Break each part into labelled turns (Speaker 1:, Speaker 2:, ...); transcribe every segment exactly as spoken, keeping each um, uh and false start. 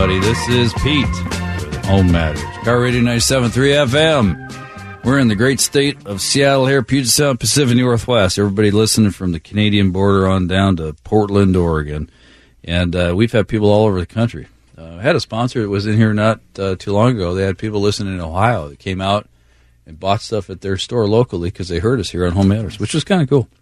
Speaker 1: everybody. This is Pete with Home Matters. Car Radio ninety-seven point three F M. We're in the great state of Seattle here, Puget Sound, Pacific Northwest. Everybody listening from the Canadian border on down to Portland, Oregon. And uh, we've had people all over the country. Uh, I had a sponsor that was in here not uh, too long ago. They had people listening in Ohio that came out and bought stuff at their store locally because they heard us here on Home Matters, which was kind of cool.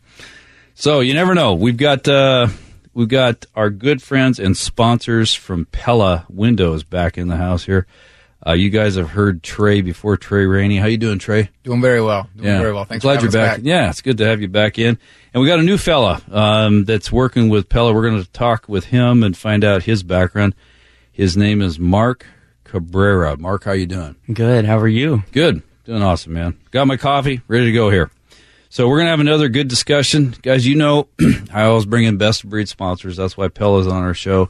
Speaker 1: So you never know. We've got uh, we've got our good friends and sponsors from Pella Windows back in the house here. Uh, you guys have heard Trey before, Trey Rainey. How you doing, Trey?
Speaker 2: Doing very well. Doing
Speaker 1: yeah.
Speaker 2: very well. Thanks
Speaker 1: Glad
Speaker 2: for having
Speaker 1: you're
Speaker 2: us
Speaker 1: back.
Speaker 2: back.
Speaker 1: Yeah, it's good to have you back in. And we got a new fella um, that's working with Pella. We're going to talk with him and find out his background. His name is Mark Cabrera. Mark, how you doing?
Speaker 3: Good. How are you?
Speaker 1: Good. Doing awesome, man. Got my coffee, ready to go here. So we're going to have another good discussion. Guys, you know I always bring in best-of-breed sponsors. That's why Pella's on our show.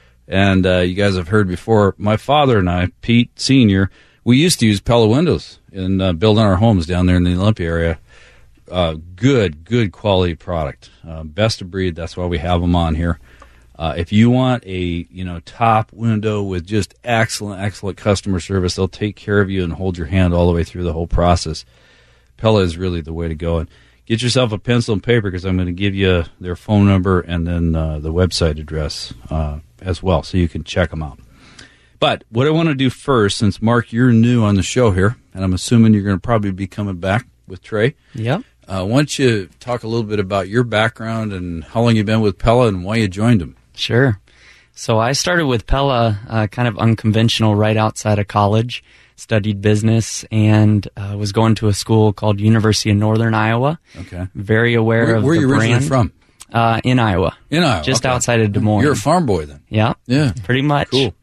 Speaker 1: And uh, you guys have heard before, my father and I, Pete Senior, we used to use Pella windows in uh, building our homes down there in the Olympia area. Uh, good, good quality product. Uh, best of breed, that's why we have them on here. Uh, if you want a you know top window with just excellent, excellent customer service, they'll take care of you and hold your hand all the way through the whole process. Pella is really the way to go. And get yourself a pencil and paper because I'm going to give you their phone number and then uh, the website address uh, as well so you can check them out. But what I want to do first, since, Mark, you're new on the show here, and I'm assuming you're going to probably be coming back with Trey.
Speaker 3: Yep.
Speaker 1: Uh, why don't you talk a little bit about your background and how long you've been with Pella and why you joined them?
Speaker 3: Sure. So I started with Pella uh, kind of unconventional right outside of college, studied business, and uh, was going to a school called University of Northern Iowa.
Speaker 1: Okay.
Speaker 3: Very aware
Speaker 1: where,
Speaker 3: of
Speaker 1: where
Speaker 3: the
Speaker 1: are you originally
Speaker 3: brand.
Speaker 1: from?
Speaker 3: Uh, in Iowa.
Speaker 1: In Iowa.
Speaker 3: Just
Speaker 1: okay.
Speaker 3: outside of Des Moines.
Speaker 1: You're a farm boy then.
Speaker 3: Yeah.
Speaker 1: Yeah.
Speaker 3: Pretty much.
Speaker 1: Cool.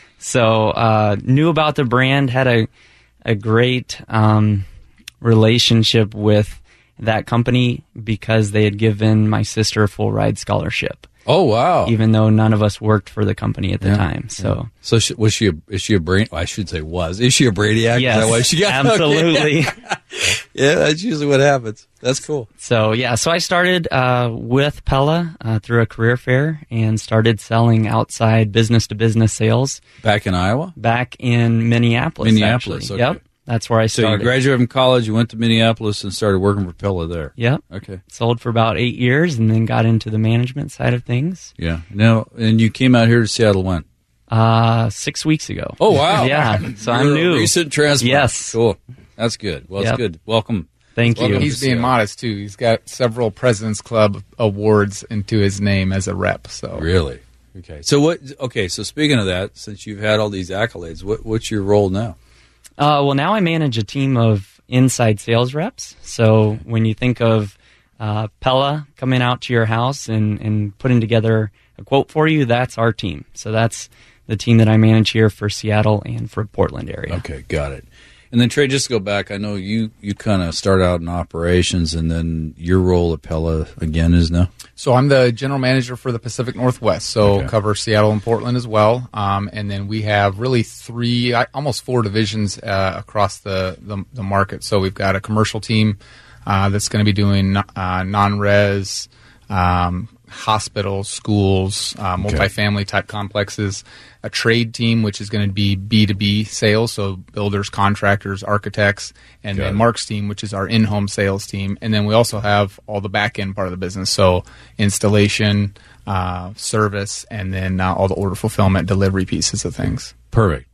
Speaker 3: So uh, knew about the brand, had a a great um, relationship with that company because they had given my sister a full ride scholarship.
Speaker 1: Oh wow!
Speaker 3: Even though none of us worked for the company at the
Speaker 1: yeah.
Speaker 3: time, so
Speaker 1: yeah. so she, was she? A, is she a brain? Well, I should say was. Is she a brainiac?
Speaker 3: Yes,
Speaker 1: is that why she got
Speaker 3: absolutely.
Speaker 1: Okay. Yeah, that's usually what happens. That's cool.
Speaker 3: So yeah, so I started uh, with Pella uh, through a career fair and started selling outside business to business sales
Speaker 1: back in Iowa.
Speaker 3: Back in Minneapolis.
Speaker 1: Minneapolis.
Speaker 3: Actually.
Speaker 1: Okay.
Speaker 3: Yep. That's where I started.
Speaker 1: So you graduated from college, you went to Minneapolis and started working for Pella there.
Speaker 3: Yep.
Speaker 1: Okay.
Speaker 3: Sold for about eight years and then got into the management side of things.
Speaker 1: Yeah. Now, and you came out here to Seattle when?
Speaker 3: Uh, six weeks ago.
Speaker 1: Oh, wow.
Speaker 3: Yeah. So
Speaker 1: You're
Speaker 3: I'm
Speaker 1: a
Speaker 3: new.
Speaker 1: recent transplant.
Speaker 3: Yes.
Speaker 1: Cool. That's good. Well,
Speaker 3: Yep.
Speaker 1: it's good. Welcome.
Speaker 3: Thank
Speaker 1: Welcome
Speaker 3: you.
Speaker 2: He's being
Speaker 1: Seattle.
Speaker 2: modest, too. He's got several President's Club awards into his name as a rep. So
Speaker 1: Really? Okay. So what? Okay. So speaking of that, since you've had all these accolades, what, what's your role now?
Speaker 3: Uh, well, now I manage a team of inside sales reps. So when you think of uh, Pella coming out to your house and, and putting together a quote for you, that's our team. So that's the team that I manage here for Seattle and for Portland area.
Speaker 1: Okay, got it. And then, Trey, just to go back, I know you, you kind of start out in operations, and then your role at Pella, again, is now?
Speaker 2: So I'm the general manager for the Pacific Northwest, so
Speaker 1: Okay.
Speaker 2: cover Seattle and Portland as well. Um, and then we have really three, I- almost four divisions uh, across the, the, the market. So we've got a commercial team uh, that's going to be doing uh, non-res, um, hospitals, schools, uh, multifamily type complexes. A trade team, which is going to be B two B sales, so builders, contractors, architects, and
Speaker 1: Got
Speaker 2: then
Speaker 1: it.
Speaker 2: Mark's team, which is our in-home sales team. And then we also have all the back-end part of the business, so installation, uh, service, and then uh, all the order fulfillment, delivery pieces of things.
Speaker 1: Perfect.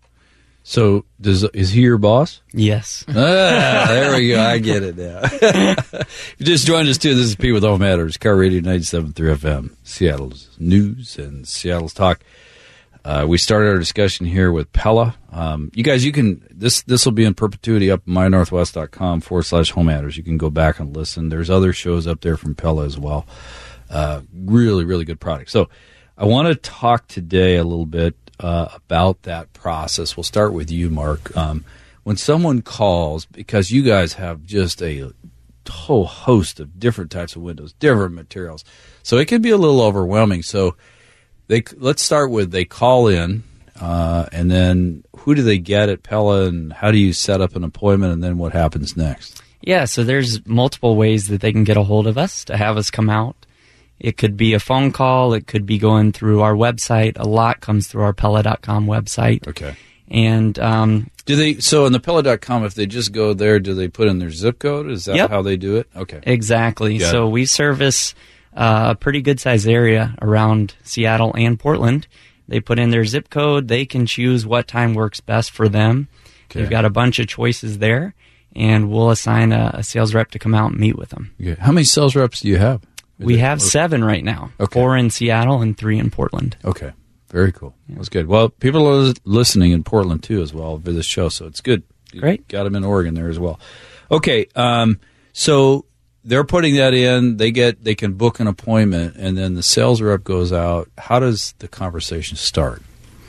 Speaker 1: So does is he your boss?
Speaker 3: Yes.
Speaker 1: Ah, there we go. I get it now. If you just joined us, too, this is Pete with Home Matters, Car Radio ninety-seven point three F M, Seattle's news and Seattle's talk. Uh, we started our discussion here with Pella. Um, you guys, you can, this this will be in perpetuity up at mynorthwest.com forward slash home matters. You can go back and listen. There's other shows up there from Pella as well. Uh, really, really good product. So I want to talk today a little bit uh, about that process. We'll start with you, Mark. Um, when someone calls, because you guys have just a whole host of different types of windows, different materials, so it can be a little overwhelming. So They, let's start with they call in, uh, and then who do they get at Pella, and how do you set up an appointment, and then what happens next?
Speaker 3: Yeah, so there's multiple ways that they can get a hold of us to have us come out It could be a phone call. It could be going through our website. A lot comes through our Pella dot com website.
Speaker 1: Okay.
Speaker 3: And um,
Speaker 1: do they? So in the Pella dot com, if they just go there, do they put in their zip code? Is that
Speaker 3: yep.
Speaker 1: how they do it? Okay.
Speaker 3: Exactly.
Speaker 1: Got
Speaker 3: so
Speaker 1: it.
Speaker 3: we service uh, a pretty good size area around Seattle and Portland. They put in their zip code. They can choose what time works best for them.
Speaker 1: Okay.
Speaker 3: They've got a bunch of choices there, and we'll assign a, a sales rep to come out and meet with them.
Speaker 1: Okay. How many sales reps do you have? Is
Speaker 3: we
Speaker 1: it,
Speaker 3: have
Speaker 1: or,
Speaker 3: seven right now.
Speaker 1: Okay.
Speaker 3: Four in Seattle and three in Portland.
Speaker 1: Okay. Very cool. Yeah. That's good. Well, people are listening in Portland, too, as well, for this show, so it's good. You
Speaker 3: Great.
Speaker 1: Got them in Oregon there as well. Okay. Um, so they're putting that in. They get they can book an appointment, and then the sales rep goes out. How does the conversation start?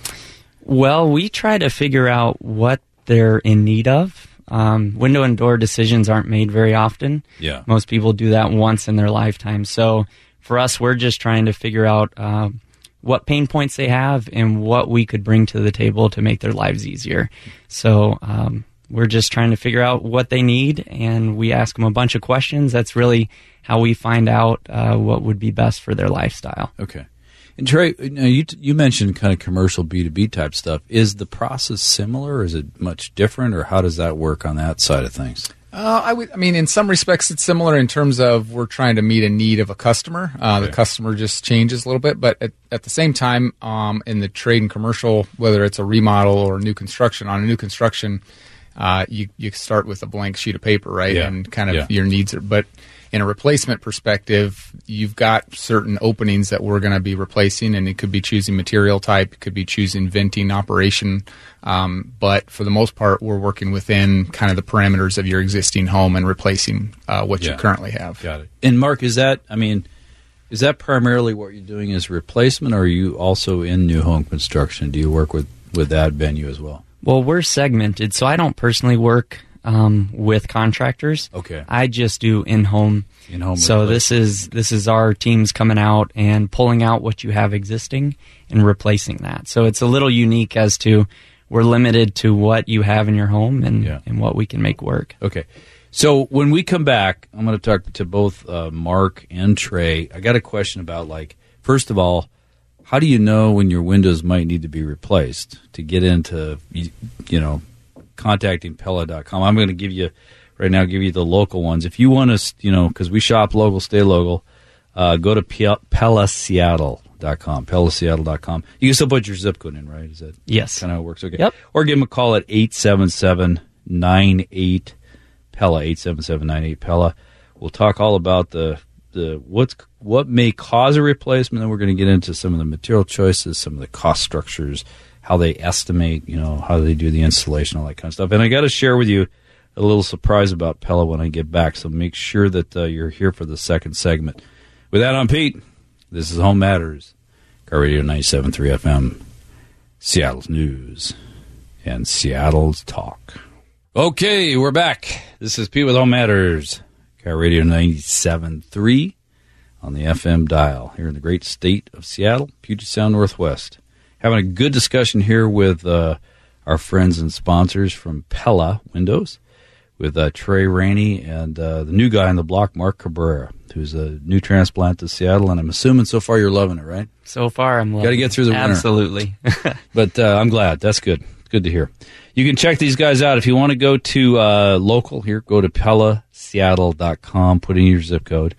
Speaker 3: Well, we try to figure out what they're in need of. Um, window and door decisions aren't made very often.
Speaker 1: Yeah.
Speaker 3: Most people do that once in their lifetime. So for us, we're just trying to figure out uh, what pain points they have and what we could bring to the table to make their lives easier. So um, we're just trying to figure out what they need, and we ask them a bunch of questions. That's really how we find out uh, what would be best for their lifestyle.
Speaker 1: Okay. And Trey, now you you mentioned kind of commercial B two B type stuff. Is the process similar, or is it much different, or how does that work on that side of things?
Speaker 2: Uh, I would. I mean, in some respects, it's similar in terms of we're trying to meet a need of a customer. Uh,
Speaker 1: Okay.
Speaker 2: The customer just changes a little bit, but at, at the same time, um, in the trade and commercial, whether it's a remodel or new construction, on a new construction, uh, you you start with a blank sheet of paper, right?
Speaker 1: Yeah.
Speaker 2: And kind of
Speaker 1: Yeah.
Speaker 2: your needs are. But in a replacement perspective, you've got certain openings that we're going to be replacing, and it could be choosing material type, it could be choosing venting operation. Um, but for the most part, we're working within kind of the parameters of your existing home and replacing uh, what
Speaker 1: Yeah.
Speaker 2: you currently have.
Speaker 1: Got it. And Mark, is that, I mean, is that primarily what you're doing is replacement, or are you also in new home construction? Do you work with, with that venue as well?
Speaker 3: Well, we're segmented, so I don't personally work um, with contractors.
Speaker 1: Okay.
Speaker 3: I just do in-home.
Speaker 1: In-home
Speaker 3: So
Speaker 1: replacement.
Speaker 3: this is this is our teams coming out and pulling out what you have existing and replacing that. So it's a little unique as to we're limited to what you have in your home and,
Speaker 1: Yeah.
Speaker 3: and what we can make work.
Speaker 1: Okay. So when we come back, I'm going to talk to both uh, Mark and Trey. I got a question about, like, first of all, how do you know when your windows might need to be replaced to get into, you, you know, contacting Pella dot com? I'm going to give you, right now, give you the local ones. If you want to, you know, because we shop local, stay local, uh, go to Pella Seattle dot com, Pella Seattle dot com. You can still put your zip code in, right? Is that
Speaker 3: Yes.
Speaker 1: kind of how it works? Okay.
Speaker 3: Yep.
Speaker 1: Or give them a call at eight seven seven, nine eight, Pella, eight seven seven, nine eight, Pella. We'll talk all about the the what's what may cause a replacement. Then we're going to get into some of the material choices, some of the cost structures, how they estimate, you know, how they do the installation, all that kind of stuff. And I got to share with you a little surprise about Pella when I get back. So make sure that uh, you're here for the second segment. With that, I'm Pete. This is Home Matters, Car Radio ninety-seven point three F M, Seattle's news and Seattle's talk. Okay, we're back. This is Pete with Home Matters, Car Radio ninety-seven point three on the F M dial here in the great state of Seattle, Puget Sound Northwest. Having a good discussion here with uh, our friends and sponsors from Pella Windows, with uh, Trey Rainey and uh, the new guy on the block, Mark Cabrera, who's a new transplant to Seattle, and I'm assuming so far you're loving it, right?
Speaker 3: So far, I'm loving
Speaker 1: Gotta get through the
Speaker 3: it.
Speaker 1: winter.
Speaker 3: Absolutely.
Speaker 1: But uh, I'm glad. That's good. Good to hear. You can check these guys out. If you want to go to uh, local here, go to Pella Seattle dot com, put in your zip code,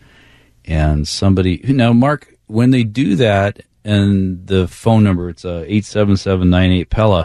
Speaker 1: and somebody... Now, Mark, when they do that, and the phone number, it's uh, eight seven seven, nine eight, Pella,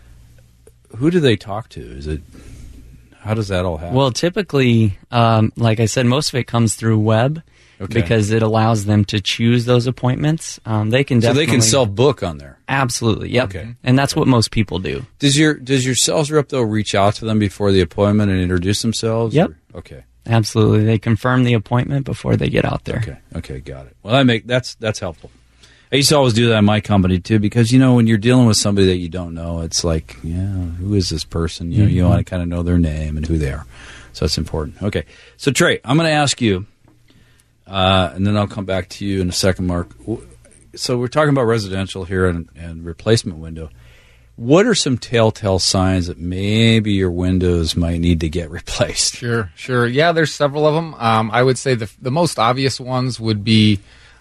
Speaker 1: who do they talk to? Is it... How does that all happen?
Speaker 3: Well, typically, um, like I said, most of it comes through web
Speaker 1: Okay.
Speaker 3: because it allows them to choose those appointments. Um, they can
Speaker 1: so
Speaker 3: definitely...
Speaker 1: they can self-book on there.
Speaker 3: Absolutely, yep.
Speaker 1: Okay.
Speaker 3: And that's what most people do.
Speaker 1: Does your does your sales rep, though, reach out to them before the appointment and introduce themselves?
Speaker 3: Yep.
Speaker 1: Or- okay.
Speaker 3: Absolutely. They confirm the appointment before they get out there.
Speaker 1: Okay. Okay. Got it. Well, I make that's that's helpful. I used to always do that in my company too, because you know when you're dealing with somebody that you don't know, it's like, yeah, who is this person? You know, mm-hmm. you want to kind of know their name and who they are, so that's important. Okay. So Trey, I'm going to ask you, uh, and then I'll come back to you in a second, Mark. So we're talking about residential here and, and replacement window. What are some telltale signs that maybe your windows might need to get replaced?
Speaker 2: Sure, sure. Yeah, there's several of them. Um, I would say the the most obvious ones would be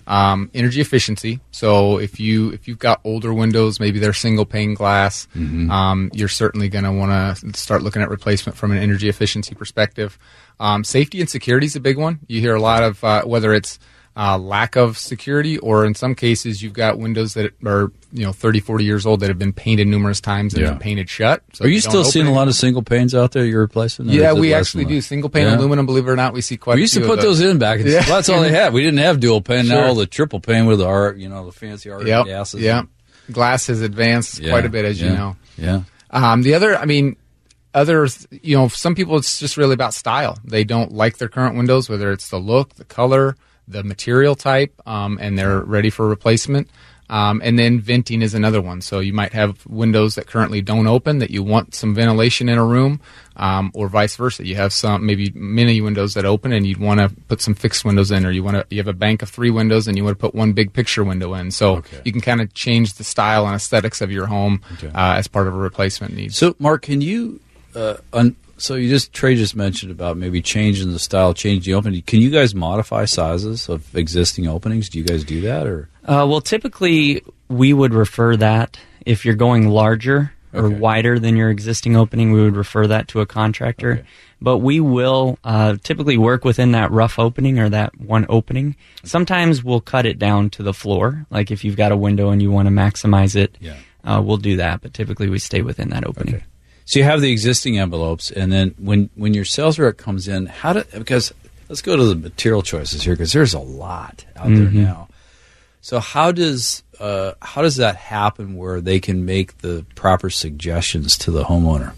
Speaker 2: Um, energy efficiency. So if you if you've got older windows, maybe they're single pane glass, mm-hmm. um, you're certainly going to want to start looking at replacement from an energy efficiency perspective. Um, safety and security is a big one. You hear a lot of uh, whether it's uh, lack of security, or in some cases you've got windows that are you know thirty, forty years old that have been painted numerous times and
Speaker 1: yeah.
Speaker 2: been painted shut. So
Speaker 1: are you still seeing a lot of single panes out there you're replacing?
Speaker 2: Yeah, we actually do. Single pane
Speaker 1: yeah.
Speaker 2: aluminum, believe it or not, we see quite
Speaker 1: we used
Speaker 2: a few
Speaker 1: to put those in back.
Speaker 2: Yeah.
Speaker 1: Well, that's all they had. We didn't have dual pane.
Speaker 2: Sure.
Speaker 1: Now all the triple pane with the art, you know, the fancy art
Speaker 2: yep.
Speaker 1: gases.
Speaker 2: Yeah, glass has advanced
Speaker 1: yeah.
Speaker 2: quite a bit, as
Speaker 1: yeah.
Speaker 2: you know.
Speaker 1: Yeah.
Speaker 2: Um, the other, I mean, others, you know, some people it's just really about style. They don't like their current windows, whether it's the look, the color, the material type, um, and they're ready for replacement. Um, and then venting is another one. So you might have windows that currently don't open that you want some ventilation in a room, um, or vice versa. You have some maybe many windows that open and you'd want to put some fixed windows in, or you want to you have a bank of three windows and you want to put one big picture window in. So
Speaker 1: okay.
Speaker 2: you can kind of change the style and aesthetics of your home
Speaker 1: okay.
Speaker 2: uh, as part of a replacement need.
Speaker 1: So, Mark, can you? Uh, un- so you just Trey just mentioned about maybe changing the style, changing the opening. Can you guys modify sizes of existing openings? Do you guys do that, or?
Speaker 3: Uh, well, typically we would refer that if you're going larger or
Speaker 1: okay.
Speaker 3: wider than your existing opening, we would refer that to a contractor.
Speaker 1: Okay.
Speaker 3: But we will uh, typically work within that rough opening or that one opening. Sometimes we'll cut it down to the floor. Like if you've got a window and you want to maximize it,
Speaker 1: yeah.
Speaker 3: uh, we'll do that. But typically we stay within that opening.
Speaker 1: Okay. So you have the existing envelopes, and then when, when your sales rep comes in, how do because let's go to the material choices here, because there's a lot out
Speaker 3: mm-hmm.
Speaker 1: there now. So how does uh, how does that happen where they can make the proper suggestions to the homeowner?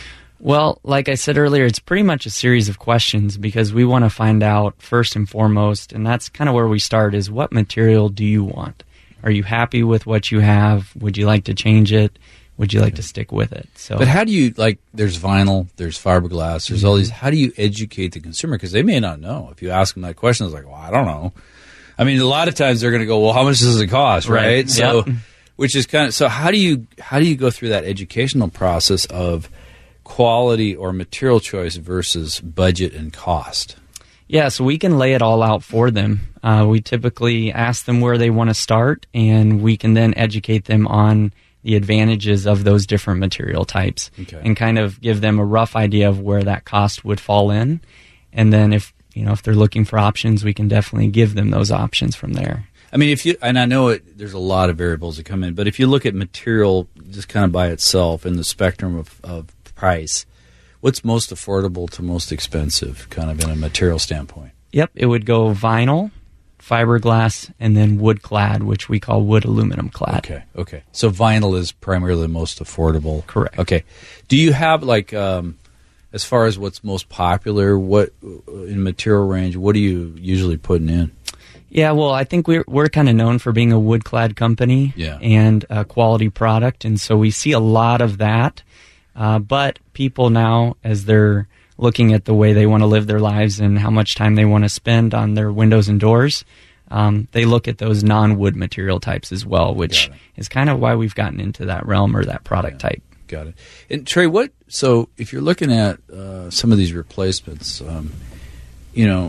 Speaker 3: Well, like I said earlier, it's pretty much a series of questions because we want to find out first and foremost, and that's kind of where we start, is what material do you want? Are you happy with what you have? Would you like to change it? Would you like okay. to stick with it? So,
Speaker 1: but how do you, like, there's vinyl, there's fiberglass, there's mm-hmm. all these, how do you educate the consumer? Because they may not know. If you ask them that question, it's like, well, I don't know. I mean, a lot of times they're going to go, well, how much does it cost, right?
Speaker 3: right.
Speaker 1: So,
Speaker 3: yep.
Speaker 1: which is kind of, so how do you, how do you go through that educational process of quality or material choice versus budget and cost?
Speaker 3: Yeah, so we can lay it all out for them. Uh, we typically ask them where they want to start, and we can then educate them on the advantages of those different material types
Speaker 1: okay.
Speaker 3: and kind of give them a rough idea of where that cost would fall in. And then if, you know, if they're looking for options, we can definitely give them those options from there.
Speaker 1: I mean, if you, and I know it, there's a lot of variables that come in, but if you look at material just kind of by itself in the spectrum of, of price, what's most affordable to most expensive kind of in a material standpoint?
Speaker 3: Yep, it would go vinyl, fiberglass, and then wood clad, which we call wood aluminum clad.
Speaker 1: Okay, okay. So vinyl is primarily the most affordable.
Speaker 3: Correct.
Speaker 1: Okay. Do you have, like, um, as far as what's most popular, what in material range, what are you usually putting in?
Speaker 3: Yeah, well, I think we're we're kind of known for being a wood clad company
Speaker 1: yeah.
Speaker 3: and a quality product, and so we see a lot of that. Uh, but people now, as they're looking at the way they want to live their lives and how much time they want to spend on their windows and doors, um, they look at those non-wood material types as well, which is kind of why we've gotten into that realm or that product
Speaker 1: yeah.
Speaker 3: type.
Speaker 1: Got it. And Trey, what? So if you're looking at uh, some of these replacements, um, you know,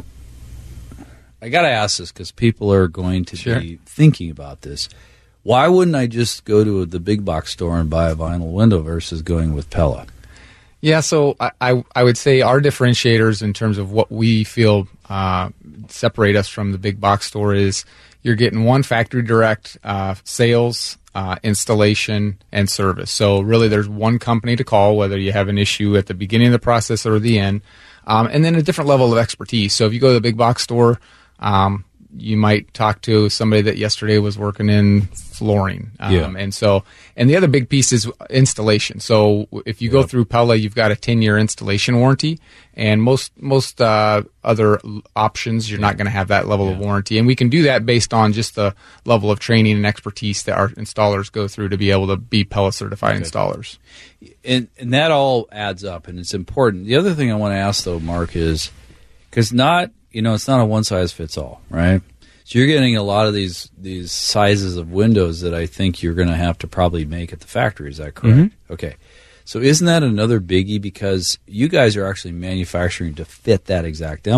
Speaker 1: I got to ask this because people are going to
Speaker 2: sure.
Speaker 1: be thinking about this. Why wouldn't I just go to the big box store and buy a vinyl window versus going with Pella?
Speaker 2: Yeah, so I, I, I would say our differentiators in terms of what we feel uh, separate us from the big box store is you're getting one factory direct uh, sales, uh, installation, and service. So really there's one company to call, whether you have an issue at the beginning of the process or the end, um, and then a different level of expertise. So if you go to the big box store, um, you might talk to somebody that yesterday was working in flooring. Um,
Speaker 1: yeah.
Speaker 2: And so, and the other big piece is installation. So if you
Speaker 1: yep.
Speaker 2: go through Pella, you've got a ten-year installation warranty, and most most uh, other options, you're yeah. not going to have that level yeah. of warranty. And we can do that based on just the level of training and expertise that our installers go through to be able to be Pella certified okay. installers.
Speaker 1: And, and that all adds up, and it's important. The other thing I want to ask, though, Mark, is because not, you know, it's not a one-size-fits-all, right? So you're getting a lot of these these sizes of windows that I think you're going to have to probably make at the factory. Is that correct?
Speaker 3: Mm-hmm.
Speaker 1: Okay. So isn't that another biggie because you guys are actually manufacturing to fit that exact envelope?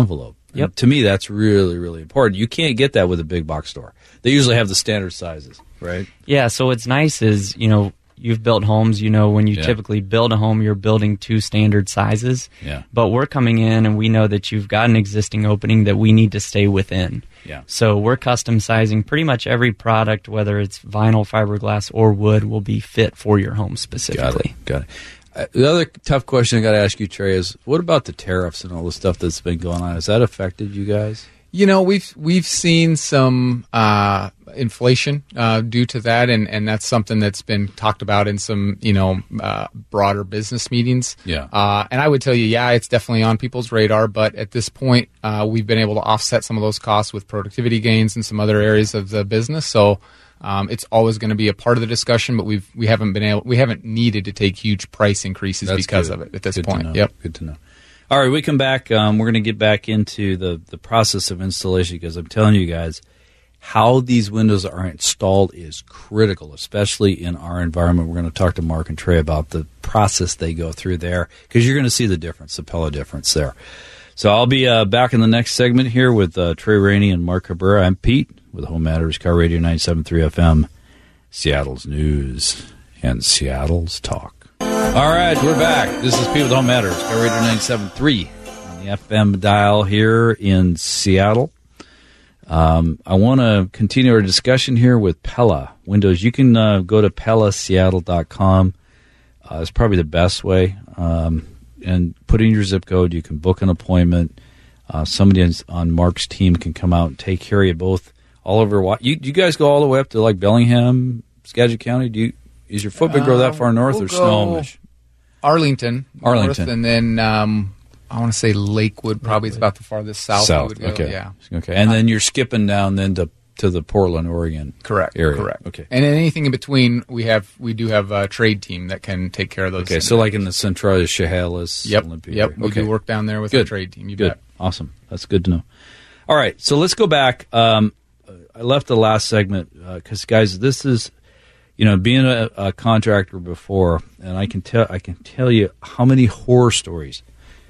Speaker 1: And
Speaker 3: Yep.
Speaker 1: to me, that's really, really important. You can't get that with a big box store. They usually have the standard sizes, right?
Speaker 3: Yeah, so what's nice is, you know, you've built homes, you know, when you
Speaker 1: Yeah.
Speaker 3: typically build a home, you're building two standard sizes.
Speaker 1: Yeah.
Speaker 3: But we're coming in and we know that you've got an existing opening that we need to stay within.
Speaker 1: Yeah.
Speaker 3: So we're custom sizing pretty much every product, whether it's vinyl, fiberglass, or wood, will be fit for your home specifically.
Speaker 1: Got it. Got it. Uh, the other tough question I got to ask you, Trey, is what about the tariffs and all the stuff that's been going on? Has that affected you guys?
Speaker 2: You know, we've we've seen some uh, inflation uh, due to that, and, and that's something that's been talked about in some, you know, uh, broader business meetings.
Speaker 1: Yeah.
Speaker 2: Uh, and I would tell you, yeah, it's definitely on people's radar, but at this point, uh, we've been able to offset some of those costs with productivity gains in some other areas of the business. So um, it's always going to be a part of the discussion, but we've we haven't been able we haven't needed to take huge price increases
Speaker 1: That's
Speaker 2: because
Speaker 1: good.
Speaker 2: of it at this
Speaker 1: Good to
Speaker 2: point.
Speaker 1: know.
Speaker 2: Yep.
Speaker 1: Good to know. All right, we come back. Um, we're going to get back into the, the process of installation because I'm telling you guys, how these windows are installed is critical, especially in our environment. We're going to talk to Mark and Trey about the process they go through there because you're going to see the difference, the Pella difference there. So I'll be uh, back in the next segment here with uh, Trey Rainey and Mark Cabrera. I'm Pete with Home Matters Car Radio ninety-seven point three F M, Seattle's news and Seattle's talk. All right, we're back. This is Pete with Home Matters, Car Radio ninety-seven point three on the F M dial here in Seattle. Um, I want to continue our discussion here with Pella Windows. You can uh, go to pella seattle dot com. Uh, it's probably the best way. Um, and put in your zip code. You can book an appointment. Uh, somebody on Mark's team can come out and take care of you both all over. You, you guys go all the way up to like Bellingham, Skagit County? Do you? Is your footprint go that far north
Speaker 2: we'll
Speaker 1: or Snohomish?
Speaker 2: Arlington,
Speaker 1: Arlington.
Speaker 2: north, and then um, I want to say Lakewood probably is about the farthest south.
Speaker 1: South,
Speaker 2: we would go.
Speaker 1: okay.
Speaker 2: Yeah,
Speaker 1: Okay, and then you're skipping down then to, to the Portland, Oregon
Speaker 2: correct,
Speaker 1: area.
Speaker 2: correct.
Speaker 1: Okay.
Speaker 2: And anything in between, we have we do have a trade team that can take care of those.
Speaker 1: Okay,
Speaker 2: things.
Speaker 1: so like in the Centralia, Chehalis,
Speaker 2: Yep,
Speaker 1: Olympia.
Speaker 2: yep.
Speaker 1: area.
Speaker 2: We
Speaker 1: Okay.
Speaker 2: do work down there with
Speaker 1: Good.
Speaker 2: our trade team. You
Speaker 1: Good.
Speaker 2: bet.
Speaker 1: Awesome. That's good to know. All right, so let's go back. Um, I left the last segment because, guys, this is, you know, being a, a contractor before, and I can tell I can tell you how many horror stories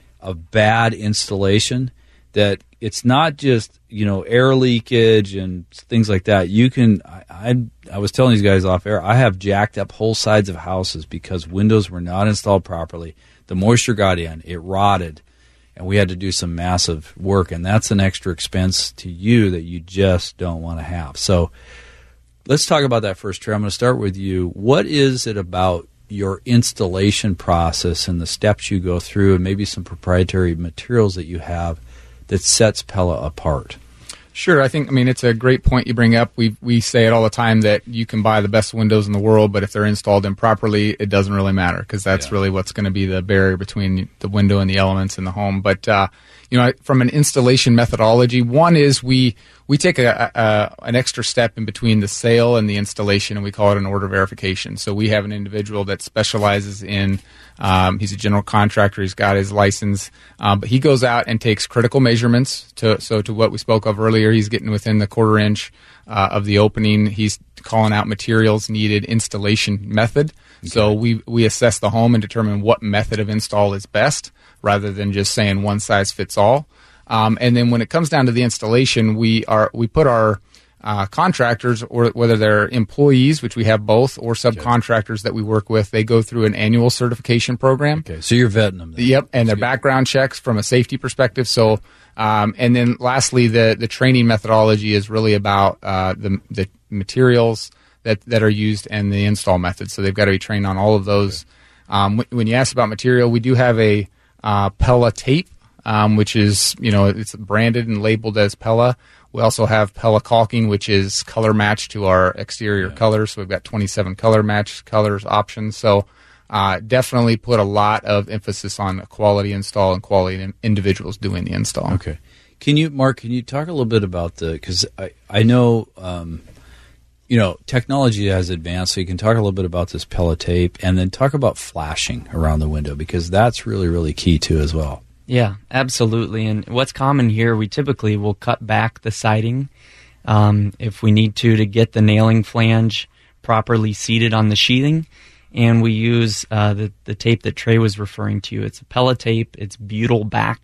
Speaker 1: of bad installation that it's not just, you know, air leakage and things like that. You can, I, I, I was telling these guys off air, I have jacked up whole sides of houses because windows were not installed properly. The moisture got in, it rotted, and we had to do some massive work, and that's an extra expense to you that you just don't want to have. So let's talk about that first, Trey. I'm going to start with you. What is it about your installation process and the steps you go through and maybe some proprietary materials that you have that sets Pella apart?
Speaker 2: Sure. I think, I mean, it's a great point you bring up. We we say it all the time that you can buy the best windows in the world, but if they're installed improperly, it doesn't really matter because that's
Speaker 1: Yeah.
Speaker 2: really what's going to be the barrier between the window and the elements in the home. But, uh, you know, from an installation methodology, one is we we take a, a, an extra step in between the sale and the installation, and we call it an order verification. So we have an individual that specializes in, um, he's a general contractor, he's got his license, um, but he goes out and takes critical measurements. To, so to what we spoke of earlier, he's getting within the quarter inch uh, of the opening. He's calling out materials needed, installation method. Okay. So we, we assess the home and determine what method of install is best, rather than just saying one size fits all. Um, and then when it comes down to the installation, we are we put our uh, contractors, or whether they're employees, which we have both, or subcontractors that we work with, they go through an annual certification program.
Speaker 1: Okay, so you're vetting them then.
Speaker 2: Yep, and their background checks from a safety perspective. So, um, and then lastly, the the training methodology is really about uh, the the materials that that are used and the install method. So they've got to be trained on all of those. Okay. Um, w- when you ask about material, we do have a uh, Pella tape. Um, which is, you know, it's branded and labeled as Pella. We also have Pella caulking, which is color matched to our exterior yeah. colors. So we've got twenty-seven color match colors options. So uh, definitely put a lot of emphasis on quality install and quality in individuals doing the install.
Speaker 1: Okay. Can you, Mark, can you talk a little bit about the, because I, I know, um, you know, technology has advanced, so you can talk a little bit about this Pella tape and then talk about flashing around the window, because that's really, really key too as well.
Speaker 3: Yeah, absolutely. And what's common here, we typically will cut back the siding um, if we need to to get the nailing flange properly seated on the sheathing. And we use uh, the, the tape that Trey was referring to. It's a Pella tape. It's butyl backed.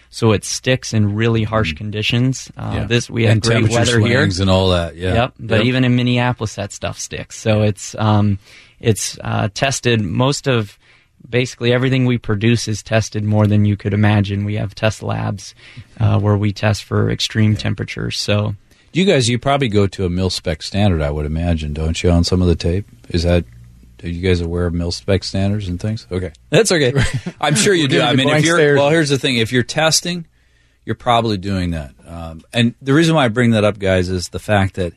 Speaker 3: so it sticks in really harsh mm. conditions. Uh,
Speaker 1: yeah.
Speaker 3: This we have
Speaker 1: and
Speaker 3: great weather here
Speaker 1: and all that. Yeah.
Speaker 3: Yep. But
Speaker 1: yep.
Speaker 3: even in Minneapolis, that stuff sticks. So it's um, it's uh, tested. Most of basically everything we produce is tested more than you could imagine. We have test labs uh, where we test for extreme yeah. temperatures. So.
Speaker 1: You guys, you probably go to a mil-spec standard, I would imagine, don't you, on some of the tape? Is that, are you guys aware of mil-spec standards and things? Okay. That's okay. I'm sure you do. I mean, if you're, stares. well, here's the thing. If you're testing, you're probably doing that. Um, and the reason why I bring that up, guys, is the fact that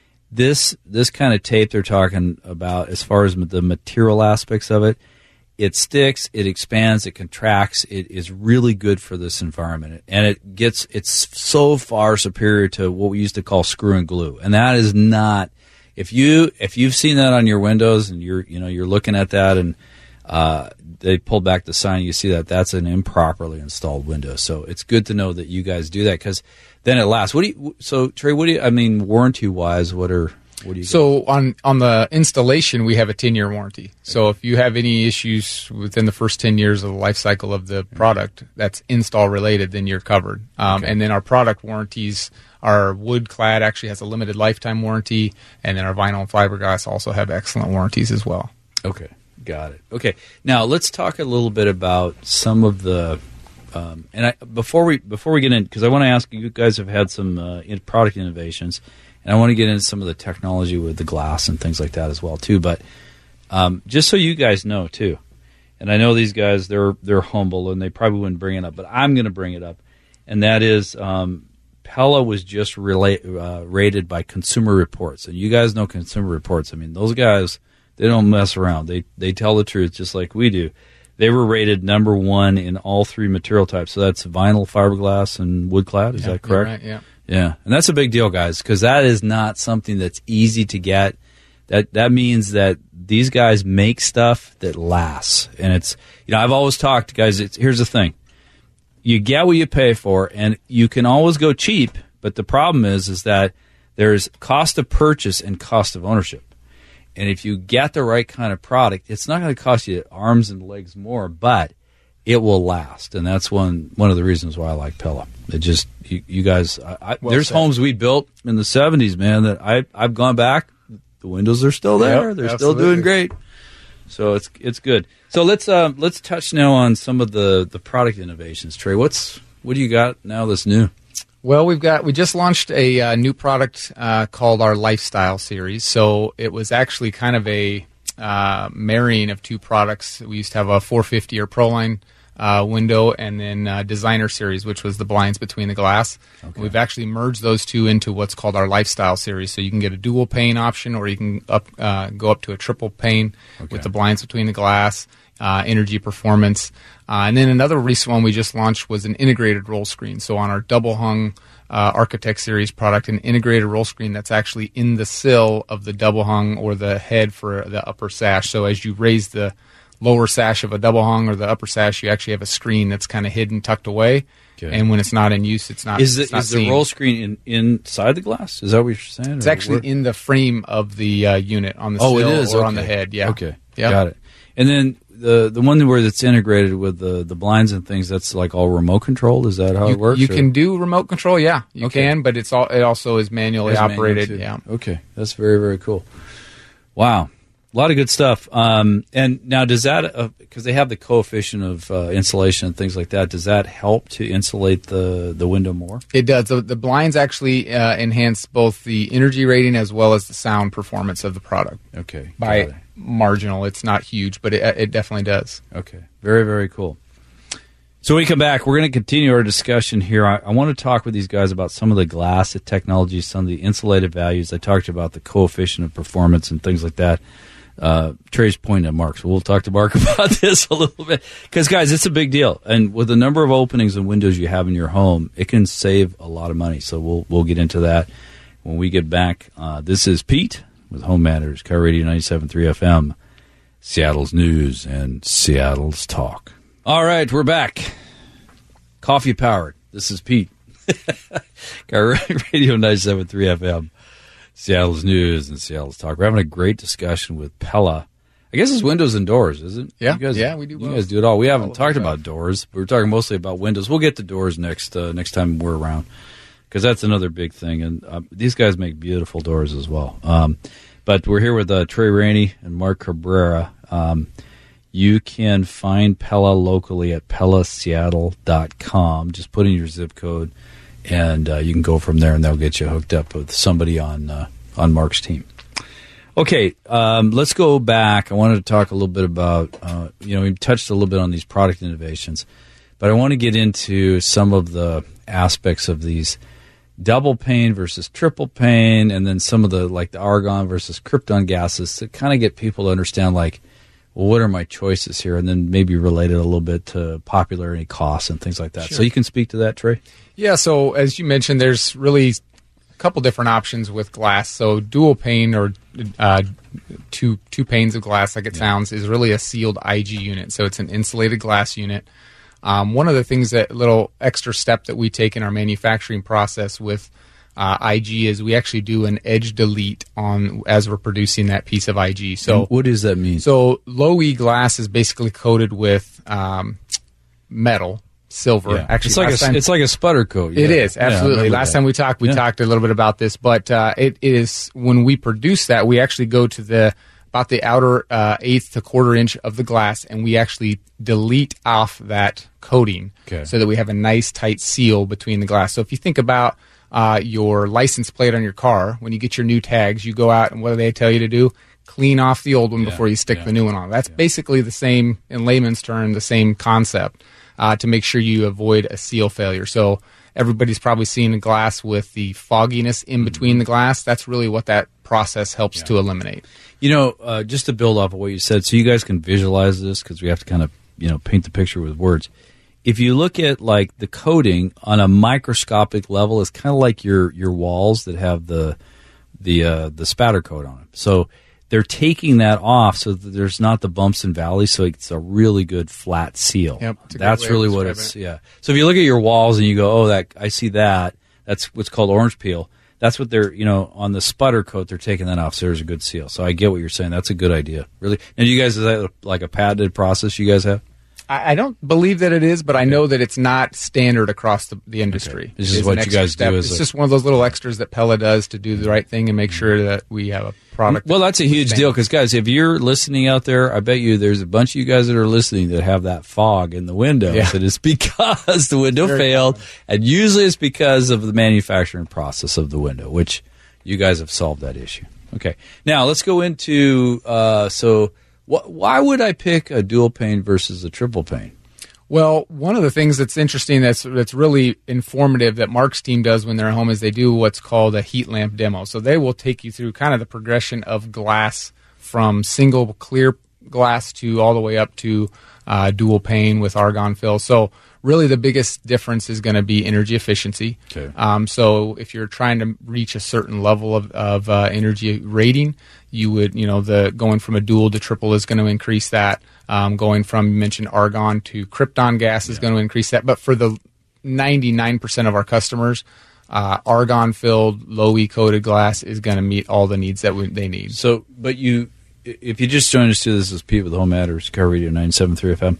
Speaker 1: this this kind of tape they're talking about, as far as the material aspects of it, it sticks, it expands, it contracts. It is really good for this environment, and it gets it's so far superior to what we used to call screw and glue. And that is not if you if you've seen that on your windows and you're you know you're looking at that and uh, they pull back the sign, you see that that's an improperly installed window. So it's good to know that you guys do that because then it lasts. What do you? So Trey, what do you? I mean, warranty wise, what are What do you
Speaker 2: so got? on on the installation, we have a ten-year warranty. So if you have any issues within the first ten years of the life cycle of the product that's install related, then you're covered. Um, okay. And then our product warranties, our wood clad actually has a limited lifetime warranty, and then our vinyl and fiberglass also have excellent warranties as well.
Speaker 1: Okay, got it. Okay, now let's talk a little bit about some of the. Um, and I, before we before we get in, because I want to ask you guys have had some uh, in product innovations. And I want to get into some of the technology with the glass and things like that as well, too. But um, just so you guys know, too, and I know these guys, they're they're humble, and they probably wouldn't bring it up, but I'm going to bring it up. And that is um, Pella was just relate, uh, rated by Consumer Reports. And you guys know Consumer Reports. I mean, those guys, they don't mess around. They, they tell the truth just like we do. They were rated number one in all three material types. So that's vinyl, fiberglass, and wood clad. Is
Speaker 2: yeah,
Speaker 1: that correct?
Speaker 2: Right, yeah.
Speaker 1: Yeah, and that's a big deal, guys, because that is not something that's easy to get. That that means that these guys make stuff that lasts, and it's you know I've always talked, guys. It's, here's the thing: you get what you pay for, and you can always go cheap. But the problem is, is that there's cost of purchase and cost of ownership. And if you get the right kind of product, it's not going to cost you arms and legs more, but it will last, and that's one one of the reasons why I like Pella. It just you, you guys, I, I, well there's said. homes we built in the seventies, man. That I I've gone back. The windows are still there.
Speaker 2: Yep,
Speaker 1: They're
Speaker 2: absolutely.
Speaker 1: still doing great. So it's it's good. So let's uh, let's touch now on some of the, the product innovations. Trey, what's what do you got now that's new?
Speaker 2: Well, we've got we just launched a uh, new product uh, called our Lifestyle Series. So it was actually kind of a uh, marrying of two products. We used to have a four fifty or Proline uh, window, and then uh, Designer Series, which was the blinds between the glass. Okay. We've actually merged those two into what's called our Lifestyle Series. So you can get a dual pane option, or you can up uh, go up to a triple pane okay. with the blinds between the glass, uh, energy performance. Uh, and then another recent one we just launched was an integrated roll screen. So on our double hung uh, Architect Series product, an integrated roll screen that's actually in the sill of the double hung or the head for the upper sash. So as you raise the lower sash of a double hung or the upper sash, you actually have a screen that's kind of hidden, tucked away. Okay. And when it's not in use, it's not.
Speaker 1: Is,
Speaker 2: it's
Speaker 1: the,
Speaker 2: not
Speaker 1: is the roll screen in, inside the glass? Is that what you're saying?
Speaker 2: It's actually where? in the frame of the uh, unit on the oh, sill
Speaker 1: it is?
Speaker 2: or
Speaker 1: Okay.
Speaker 2: on the head. Yeah.
Speaker 1: Okay. Yep. Got it. And then the the one where it's integrated with the, the blinds and things, that's like all remote controlled. Is that how
Speaker 2: you,
Speaker 1: it works?
Speaker 2: You
Speaker 1: or?
Speaker 2: can do remote control. Yeah, you
Speaker 1: okay.
Speaker 2: can, but it's all it also is manually
Speaker 1: it's
Speaker 2: operated.
Speaker 1: Manual
Speaker 2: yeah.
Speaker 1: Okay, that's very very cool. Wow. A lot of good stuff. Um, and now, does that, because uh, they have the coefficient of uh, insulation and things like that, does that help to insulate the, the window more?
Speaker 2: It does. The, the blinds actually uh, enhance both the energy rating as well as the sound performance of the product.
Speaker 1: Okay.
Speaker 2: By marginal. It's not huge, but it, it definitely does.
Speaker 1: Okay. Very, very cool. So when we come back, we're going to continue our discussion here. I, I want to talk with these guys about some of the glass technology, some of the insulated values. I talked about the coefficient of performance and things like that. Uh, Trey's pointing at Mark, so we'll talk to Mark about this a little bit. Because, guys, it's a big deal. And with the number of openings and windows you have in your home, it can save a lot of money. So we'll we'll get into that when we get back. Uh, this is Pete with Home Matters, Car Radio ninety-seven point three F M, Seattle's News and Seattle's Talk. All right, we're back. Coffee powered. This is Pete. Car Radio ninety-seven point three F M. Seattle's News and Seattle's Talk. We're having a great discussion with Pella. I guess it's windows and doors, isn't it?
Speaker 2: Yeah,
Speaker 1: you guys,
Speaker 2: yeah, we do
Speaker 1: You
Speaker 2: both.
Speaker 1: guys do it all. We haven't
Speaker 2: All
Speaker 1: talked
Speaker 2: of
Speaker 1: about doors. We were talking mostly about windows. We'll get to doors next uh, next time we're around, because that's another big thing. And uh, these guys make beautiful doors as well. Um, but we're here with uh, Trey Rainey and Mark Cabrera. Um, you can find Pella locally at pella seattle dot com. Just put in your zip code, and uh, you can go from there, and they'll get you hooked up with somebody on uh, on Mark's team. Okay, um, let's go back. I wanted to talk a little bit about, uh, you know, we touched a little bit on these product innovations, but I want to get into some of the aspects of these double pane versus triple pane, and then some of the, like the argon versus krypton gases to kind of get people to understand, like, well, what are my choices here? And then maybe relate it a little bit to popularity, costs, and things like that.
Speaker 2: Sure.
Speaker 1: So you can speak to that, Trey?
Speaker 2: Yeah, so as you mentioned, there's really a couple different options with glass. So dual pane or uh, two two panes of glass, like it yeah. sounds, is really a sealed I G unit. So it's an insulated glass unit. Um, one of the things, that little extra step that we take in our manufacturing process with uh, I G is we actually do an edge delete on as we're producing that piece of I G. So
Speaker 1: and what does that mean?
Speaker 2: So low E glass is basically coated with um, metal. Silver.
Speaker 1: Yeah.
Speaker 2: Actually,
Speaker 1: it's like a
Speaker 2: time,
Speaker 1: it's like a sputter coat. Yeah.
Speaker 2: It is, absolutely.
Speaker 1: Yeah,
Speaker 2: last
Speaker 1: that.
Speaker 2: time we talked, we
Speaker 1: yeah.
Speaker 2: talked a little bit about this, but uh, it is when we produce that, we actually go to the about the outer uh, eighth to quarter inch of the glass, and we actually delete off that coating
Speaker 1: okay.
Speaker 2: so that we have a nice tight seal between the glass. So if you think about uh, your license plate on your car, when you get your new tags, you go out and what do they tell you to do? Clean off the old one
Speaker 1: yeah.
Speaker 2: before you stick
Speaker 1: yeah.
Speaker 2: the new one on. That's
Speaker 1: yeah.
Speaker 2: basically the same, in layman's term, the same concept. Uh, to make sure you avoid a seal failure. So everybody's probably seen a glass with the fogginess in between the glass. That's really what that process helps
Speaker 1: yeah.
Speaker 2: to eliminate.
Speaker 1: You know, uh, just to build off of what you said, so you guys can visualize this, because we have to kind of, you know, paint the picture with words. If you look at, like, the coating on a microscopic level, it's kind of like your, your walls that have the the uh, the spatter coat on them. So they're taking that off so that there's not the bumps and valleys, so it's a really good flat seal.
Speaker 2: Yep,
Speaker 1: that's really what it's, it. yeah. So if you look at your walls and you go, oh, that I see that, that's what's called orange peel. That's what they're, you know, on the sputter coat, they're taking that off, so there's a good seal. So I get what you're saying. That's a good idea, really. And you guys, is that like a patented process you guys have?
Speaker 2: I, I don't believe that it is, but I know that it's not standard across the, the industry.
Speaker 1: Okay. This is what you guys
Speaker 2: step.
Speaker 1: do. As
Speaker 2: it's
Speaker 1: a,
Speaker 2: just one of those little extras that Pella does to do the right thing and make sure that we have a product.
Speaker 1: Well, that's a huge deal, because, guys, if you're listening out there, I bet you there's a bunch of you guys that are listening that have that fog in the windows,
Speaker 2: yeah.
Speaker 1: and it's because the window
Speaker 2: Very
Speaker 1: failed,
Speaker 2: common.
Speaker 1: and usually it's because of the manufacturing process of the window, which you guys have solved that issue. Okay. Now, let's go into, uh, so wh- why would I pick a dual pane versus a triple pane?
Speaker 2: Well, one of the things that's interesting, that's that's really informative, that Mark's team does when they're at home, is they do what's called a heat lamp demo. So they will take you through kind of the progression of glass from single clear glass to all the way up to uh, dual pane with argon fill. So really the biggest difference is going to be energy efficiency.
Speaker 1: Okay.
Speaker 2: Um, so if you're trying to reach a certain level of, of uh, energy rating, you would, you know, the going from a dual to triple is going to increase that. Um, going from, you mentioned argon to krypton gas is yeah. going to increase that. But for the ninety-nine percent of our customers, uh, argon-filled, low-E coated glass is going to meet all the needs that we, they need.
Speaker 1: So, but you, if you just joined us too, this is Pete with Home Matters, Car Radio nine seven three F M.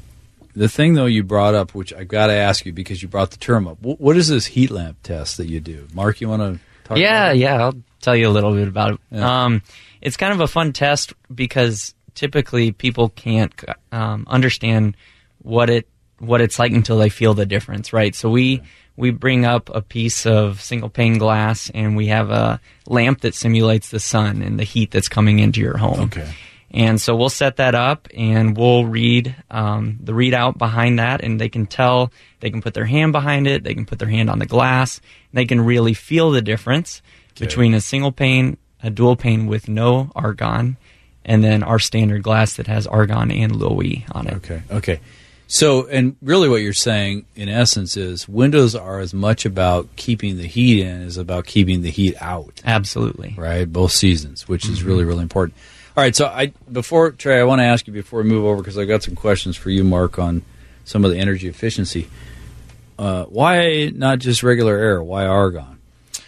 Speaker 1: The thing, though, you brought up, which I've got to ask you because you brought the term up, what is this heat lamp test that you do? Mark, you want to talk
Speaker 3: yeah,
Speaker 1: about it?
Speaker 3: Yeah, I'll tell you a little bit about it.
Speaker 1: Yeah.
Speaker 3: Um, it's kind of a fun test because typically people can't um, understand what it what it's like until they feel the difference, right? So we
Speaker 1: okay.
Speaker 3: we bring up a piece of single pane glass, and we have a lamp that simulates the sun and the heat that's coming into your home.
Speaker 1: Okay.
Speaker 3: And so we'll set that up, and we'll read um, the readout behind that, and they can tell, they can put their hand behind it, they can put their hand on the glass, and they can really feel the difference okay. between a single pane, a dual pane with no argon, and then our standard glass that has argon and low E on it.
Speaker 1: Okay, okay. So, and really what you're saying, in essence, is windows are as much about keeping the heat in as about keeping the heat out.
Speaker 3: Absolutely.
Speaker 1: Right? Both seasons, which is mm-hmm. really, really important. All right, so I before, Trey, I want to ask you before we move over, because I've got some questions for you, Mark, on some of the energy efficiency. Uh, why not just regular air? Why argon?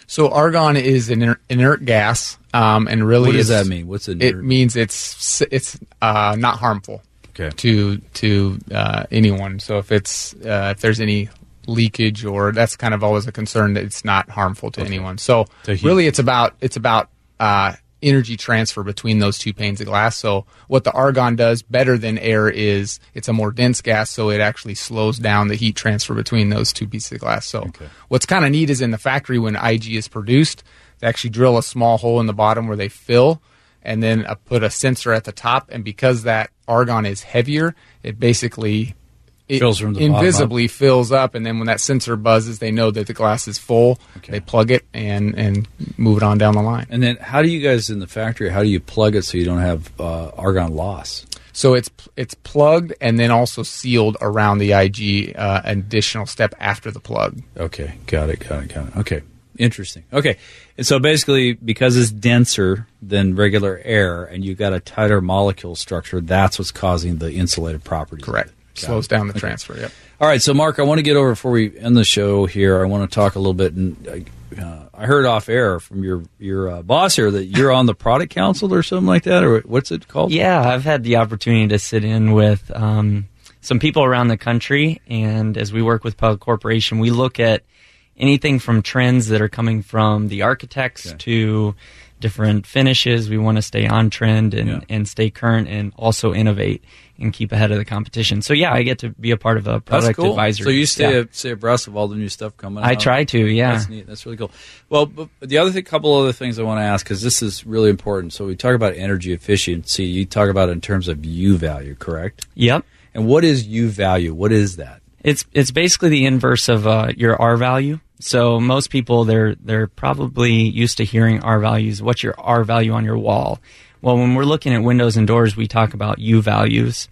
Speaker 2: So argon is an inert, inert gas, um, and really,
Speaker 1: What does
Speaker 2: it's-
Speaker 1: that mean? What's inert?
Speaker 2: It means it's it's uh, not harmful
Speaker 1: Okay.
Speaker 2: to to uh, anyone. So if it's uh, if there's any leakage, or that's kind of always a concern, that it's not harmful to anyone. So
Speaker 1: To heat.
Speaker 2: really, it's about it's about uh, energy transfer between those two panes of glass. So what the argon does better than air is it's a more dense gas, so it actually slows down the heat transfer between those two pieces of glass. So
Speaker 1: Okay.
Speaker 2: what's kind of neat is in the factory when I G is produced, they actually drill a small hole in the bottom where they fill, and then uh, put a sensor at the top. And because that argon is heavier, it basically it
Speaker 1: Fills from the bottom up.
Speaker 2: invisibly fills up. And then when that sensor buzzes, they know that the glass is full.
Speaker 1: Okay.
Speaker 2: They plug it and and move it on down the line.
Speaker 1: And then how do you guys in the factory, how do you plug it so you don't have uh, argon loss?
Speaker 2: So it's it's plugged and then also sealed around the I G, uh, an additional step after the plug.
Speaker 1: Okay, got it, got it, got it. Okay, interesting. Okay, and so basically, because it's denser than regular air and you've got a tighter molecule structure, that's what's causing the insulated properties.
Speaker 2: Correct.
Speaker 1: Got
Speaker 2: Slows
Speaker 1: it.
Speaker 2: down the
Speaker 1: Okay.
Speaker 2: transfer. Yep.
Speaker 1: All right, so Mark, I want to get over before we end the show here. I want to talk a little bit, and uh, I heard off air from your your uh, boss here that you're on the product council or something like that, or what's it called?
Speaker 3: Yeah, I've had the opportunity to sit in with um, some people around the country, and as we work with Pella Corporation, we look at anything from trends that are coming from the architects
Speaker 1: Okay.
Speaker 3: to different finishes. We want to stay on trend and,
Speaker 1: Yeah.
Speaker 3: and stay current, and also innovate and keep ahead of the competition. So yeah, I get to be a part of a
Speaker 1: That's
Speaker 3: product
Speaker 1: cool.
Speaker 3: advisory.
Speaker 1: So you stay
Speaker 3: Yeah.
Speaker 1: stay abreast of all the new stuff coming
Speaker 3: I
Speaker 1: out.
Speaker 3: try to, yeah.
Speaker 1: That's neat. That's really cool. Well, but the other thing, couple other things I want to ask, because this is really important. So we talk about energy efficiency. You talk about it in terms of U value, correct?
Speaker 3: Yep.
Speaker 1: And what is U value? What is that?
Speaker 3: It's it's basically the inverse of uh, your R value. So most people they're they're probably used to hearing R values. What's your R value on your wall? Well, when we're looking at windows and doors, we talk about U values,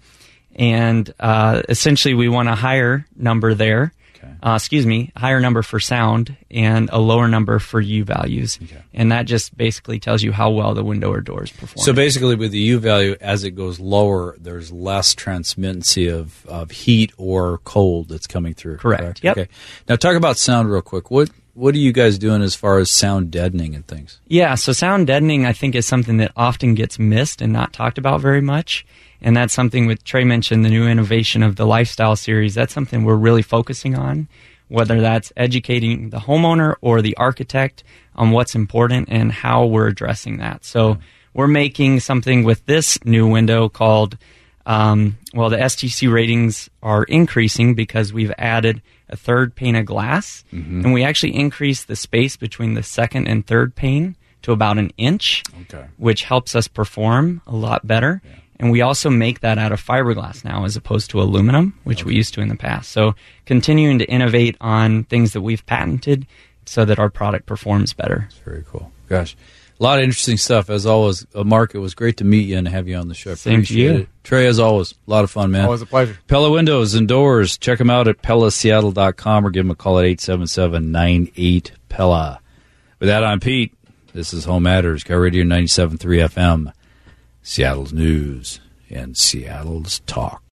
Speaker 3: and uh, essentially we want a higher number there.
Speaker 1: Okay.
Speaker 3: Uh, excuse me, a higher number for sound and a lower number for U values,
Speaker 1: Okay.
Speaker 3: and that just basically tells you how well the window or doors perform.
Speaker 1: So basically, with the U value, as it goes lower, there's less transmittancy of, of heat or cold that's coming through.
Speaker 3: Correct. Yep.
Speaker 1: Okay. Now, talk about sound real quick. What what are you guys doing as far as sound deadening and things?
Speaker 3: Yeah, so sound deadening, I think, is something that often gets missed and not talked about very much. And that's something with Trey mentioned, the new innovation of the Lifestyle Series. That's something we're really focusing on, whether that's educating the homeowner or the architect on what's important and how we're addressing that. So we're making something with this new window called, um, well, the S T C ratings are increasing because we've added a third pane of glass, and we actually increased the space between the second and third pane to about an inch,
Speaker 1: Okay.
Speaker 3: which helps us perform a lot better. And we also make that out of fiberglass now as opposed to aluminum, which we used to in the past. So continuing to innovate on things that we've patented so that our product performs better.
Speaker 1: Very cool. Gosh. A lot of interesting stuff. As always, uh, Mark, it was great to meet you and have you on the show. I
Speaker 3: Same to
Speaker 1: appreciate
Speaker 3: you.
Speaker 1: it. Trey, as always, a lot of fun, man.
Speaker 2: Always a pleasure.
Speaker 1: Pella Windows and Doors. Check them out at Pella Seattle dot com or give them a call at eight seven seven, nine eight, Pella. With that, I'm Pete. This is Home Matters, Car Radio ninety-seven point three F M, Seattle's news and Seattle's talk.